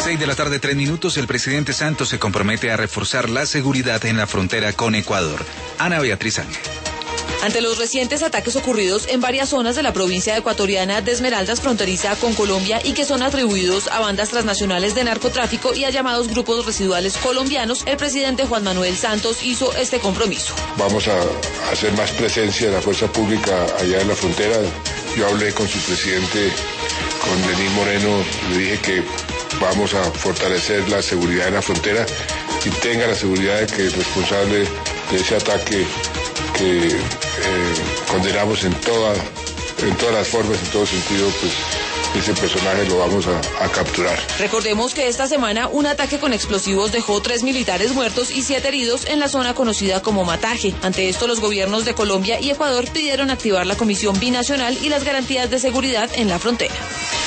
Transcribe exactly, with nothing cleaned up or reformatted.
seis de la tarde, tres minutos, el presidente Santos se compromete a reforzar la seguridad en la frontera con Ecuador. Ana Beatriz Ángel. Ante los recientes ataques ocurridos en varias zonas de la provincia ecuatoriana de Esmeraldas, fronteriza con Colombia, y que son atribuidos a bandas transnacionales de narcotráfico y a llamados grupos residuales colombianos, el presidente Juan Manuel Santos hizo este compromiso. Vamos a hacer más presencia de la fuerza pública allá en la frontera. Yo hablé con su presidente, con Lenín Moreno, le dije que vamos a fortalecer la seguridad en la frontera y tenga la seguridad de que el responsable de ese ataque que eh, condenamos en, toda, en todas las formas, en todo sentido, pues ese personaje lo vamos a, a capturar. Recordemos que esta semana un ataque con explosivos dejó tres militares muertos y siete heridos en la zona conocida como Mataje. Ante esto, los gobiernos de Colombia y Ecuador pidieron activar la Comisión Binacional y las garantías de seguridad en la frontera.